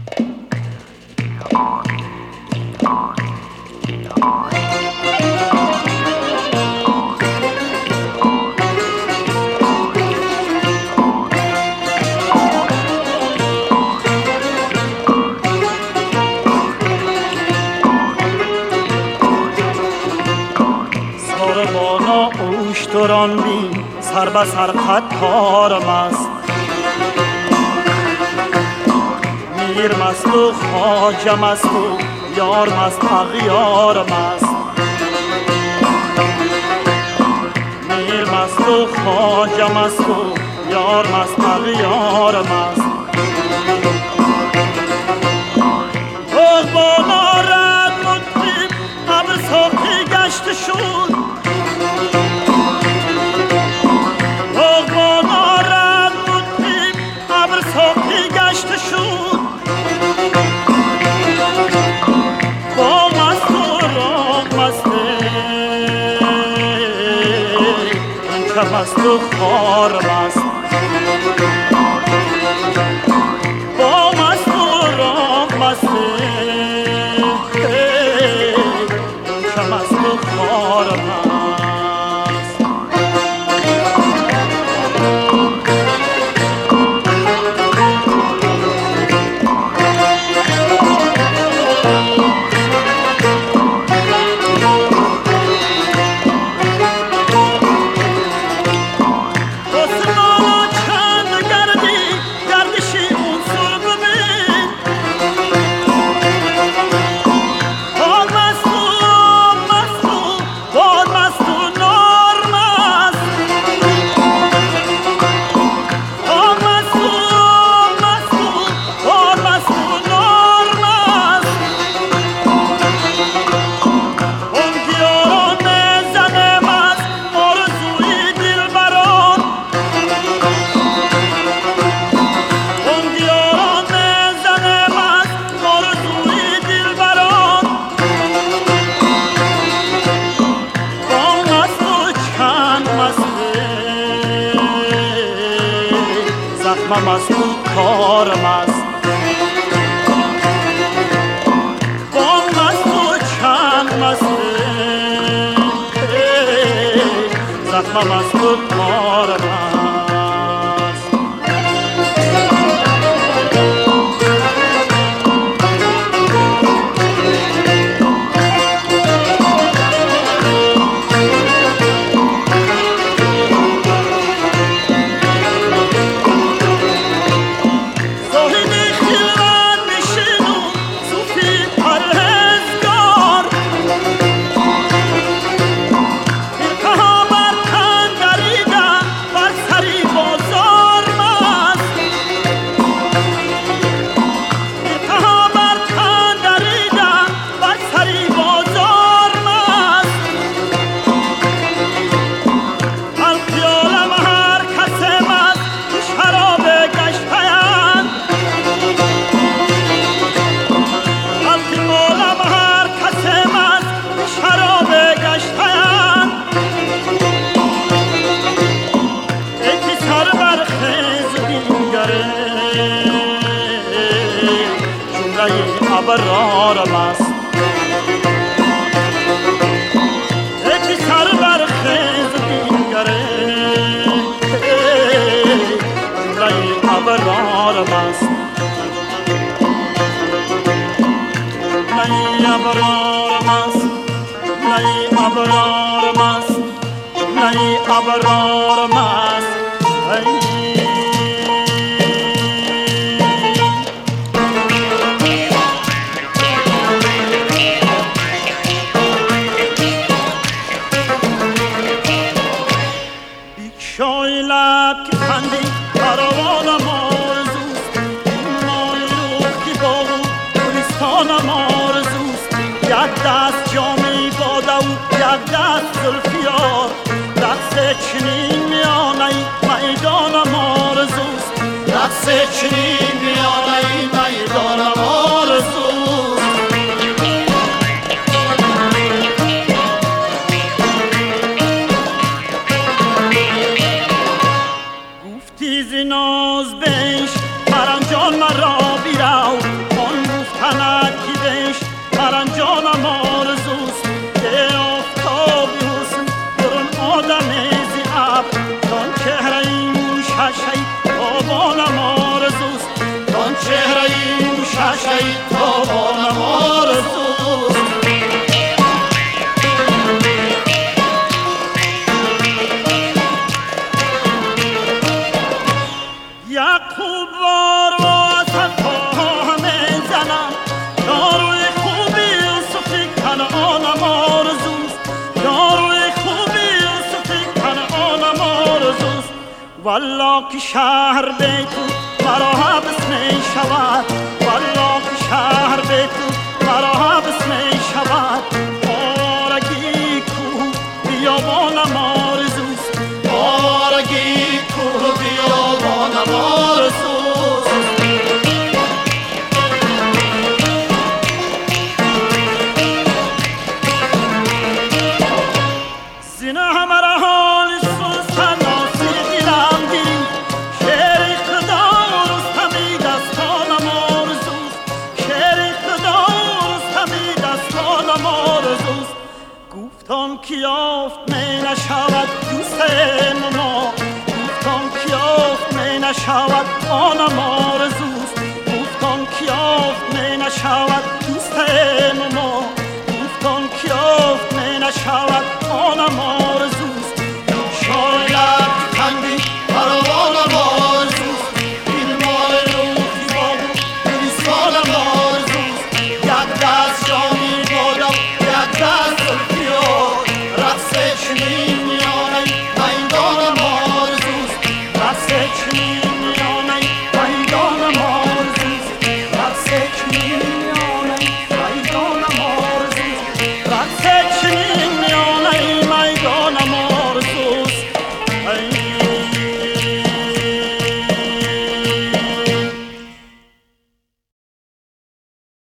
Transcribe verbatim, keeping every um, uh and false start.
راندی سر به سر قطارم است، میر مست و خواجه مست و یار مست اغیارم است، میر مست و خواجه مست و یار مست اغیارم است. باغبانا رد مطرب ابر ساقی گشته شد، با مست و راق مسته این که مست و خوار مست، با مست و راق مسته این که مست و خوار مست. زخمم است و کارم است، بام است و چند مسته زخمم است و کارم است. ابرارم است یکی سر بر خیز دیگره جمله ابرارم است، جمله ابرارم است، جمله ابرارم است، جمله ابرارم است. شایلت که خندی کاروانم آرزوست، این ماهی رو که با گلستانم آرزوست، یک دست جامی باده و یک دست زلفیار، رقص چنین میانه میدانم آرزوست، رقص چنین میانه میدانم آرزوست. ناز بیش مرم جان مرا بیرو شیطانم آرزوست. یعقوب وار واسه پا میزنم، داروی خوبی یوسفی کنعانم آرزوست، داروی خوبی یوسفی کنعانم آرزوست. والله که شهر بیتو مرا حبس می شود، والله که شهر بیتو مرا حبس می شود. آرگی کو بیابانم آرزوست، آرگی کو بیابانم آرزوست. زینه همه حال سوست ناسی دیرم گیری، شعر خدا رستمی دستانم آرزوست، شعر خدا رستمی دستانم آرزوست. گفتم که یافت می نشود دوست ما، گفتم که یافت می نشود آنم آرزوست، گفتم که یافت می نشود